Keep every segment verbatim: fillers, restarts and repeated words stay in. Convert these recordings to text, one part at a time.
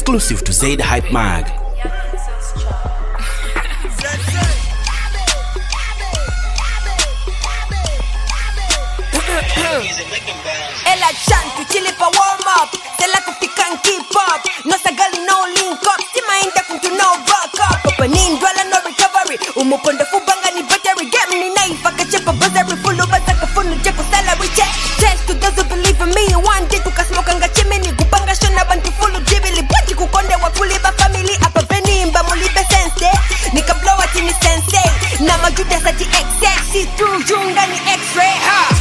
Exclusive to Zaid Hype Mag. Ella chant, chili for warm up. Say like if you can keep up. No sagali, no link up. See my inda to no rock up. Opening dwella, no recovery. Umuponda fubanga ni battery. Get me knife, I can chip a buzzary. Full of us, I can full of jack salary check. Test to those who believe in me. One day to smoke and chimney. Kupanga shona bantu full of jibili. Pati kukonde wa kuliba family. Apa veni imba mulibe sense. Nika blow at in the sensei. Nama juda sa ti X X. See through junga ni X-ray. Ha!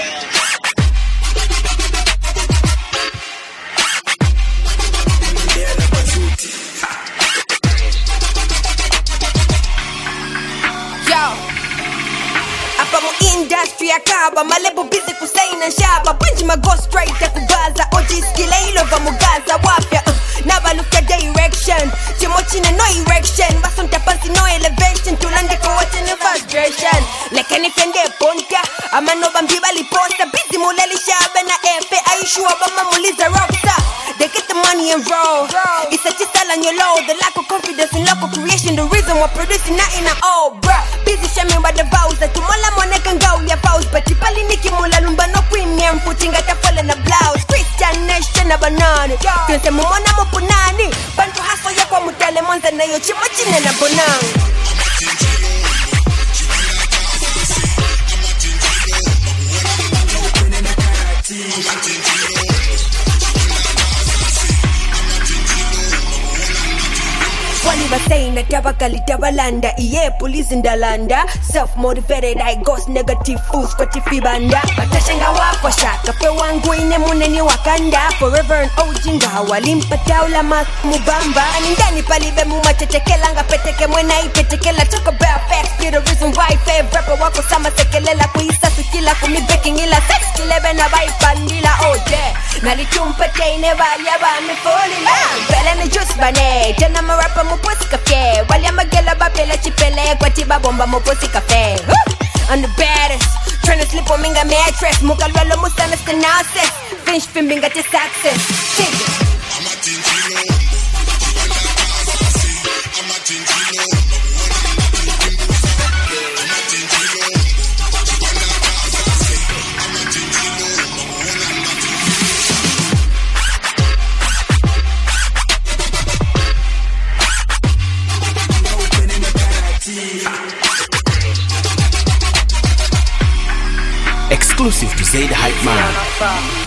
Industry akaba malebo busy kusaina shaba punch my go straight to kugaza oji skile ilo va mugaza wapya uh, naba look at direction chimochine no erection basonta pansi no elevation tulande ko what in the frustration like any fende ponta amano bambiba liposta busy mulali shaba na efe aishu abama muliza rockstar they get the money and roll it's a chisel on your low the lack of confidence in local creation the reason we're producing nothing at all bruh busy shaming by the vows that tumola moneka ngaulia vows but ipali nikimula lumba no queen name putting at a fall in a blouse Christian nation na banana tense mumona mupunani bantu haso ya kwa mutale monza na yo chimochine na bonang Wali basaying na tabakali tabalanda iye police indalanda self-motivated I ghost negative fools kwa tifibanda Batashenga wako shaka pe wangu ine muneni wakanda Forever and ojinga walimpa taula mas mubamba Anindani palibe mumachetekelanga peteke mwena ipetekela Talk about facts be the reason why favorite rapper wako sama sekelela Kuisa sukila kumibreaking ila sex kilebe na baipandila oh yeah Nalitumpete inevalia ba me folila Bele ni juice bane Tena marapa muposi cafe Wali amagela babela chipele Kwa tiba bomba muposi cafe I'm the baddest Tryna slip on minga mattress Muka lwalo musana stenosis Finch fimbinga to success Take it I'm a tinchilo I'm a tinchilo Exclusive to Zaid Hype Man.